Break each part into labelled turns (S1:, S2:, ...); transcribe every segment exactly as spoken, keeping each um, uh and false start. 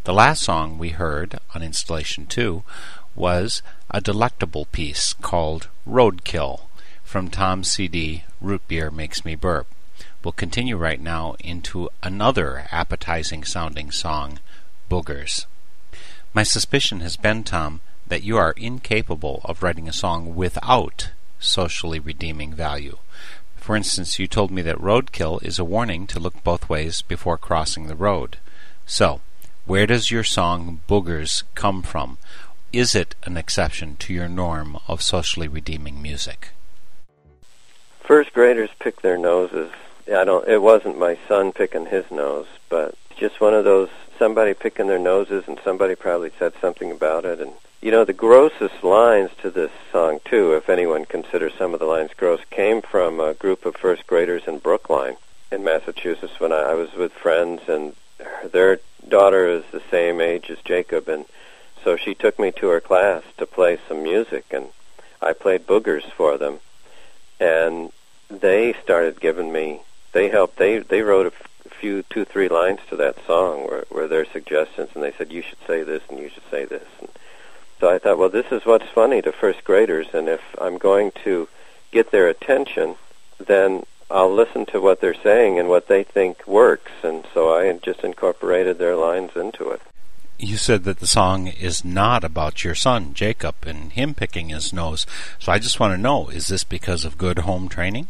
S1: The last song we heard on Installation two was a delectable piece called Roadkill from Tom's C D, Root Beer Makes Me Burp. We'll continue right now into another appetizing sounding song, Boogers. My suspicion has been, Tom, that you are incapable of writing a song without socially redeeming value. For instance, you told me that roadkill is a warning to look both ways before crossing the road. So, where does your song Boogers come from? Is it an exception to your norm of socially redeeming music?
S2: First graders pick their noses. I don't. It wasn't my son picking his nose, but just one of those, somebody picking their noses, and somebody probably said something about it. And you know, the grossest lines to this song, too, if anyone considers some of the lines gross, came from a group of first graders in Brookline in Massachusetts when I, I was with friends, and their daughter is the same age as Jacob, and so she took me to her class to play some music, and I played Boogers for them, and they started giving me, they helped, they, they wrote a f- few, two, three lines to that song were, were their suggestions, and they said, you should say this, and you should say this, and so I thought, well, this is what's funny to first graders, and if I'm going to get their attention, then I'll listen to what they're saying and what they think works, and so I just incorporated their lines into it.
S1: You said that the song is not about your son, Jacob, and him picking his nose, so I just want to know, is this because of good home training?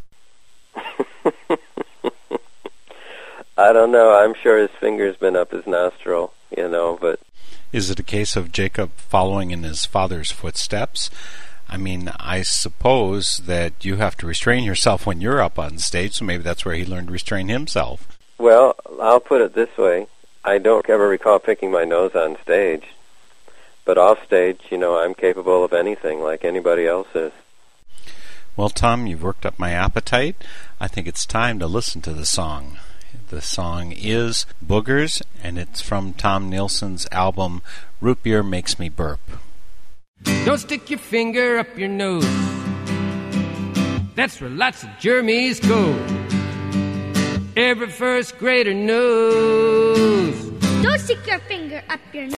S2: I don't know. I'm sure his finger's been up his nostril, you know, but...
S1: Is it a case of Jacob following in his father's footsteps? I mean, I suppose that you have to restrain yourself when you're up on stage, so maybe that's where he learned to restrain himself.
S2: Well, I'll put it this way. I don't ever recall picking my nose on stage, but off stage, you know, I'm capable of anything like anybody else is.
S1: Well, Tom, you've worked up my appetite. I think it's time to listen to the song. The song is Boogers, and it's from Tom Nilsson's album Root Beer Makes Me Burp.
S3: Don't stick your finger up your nose. That's where lots of germs go. Every first grader knows.
S4: Don't stick your finger up your nose.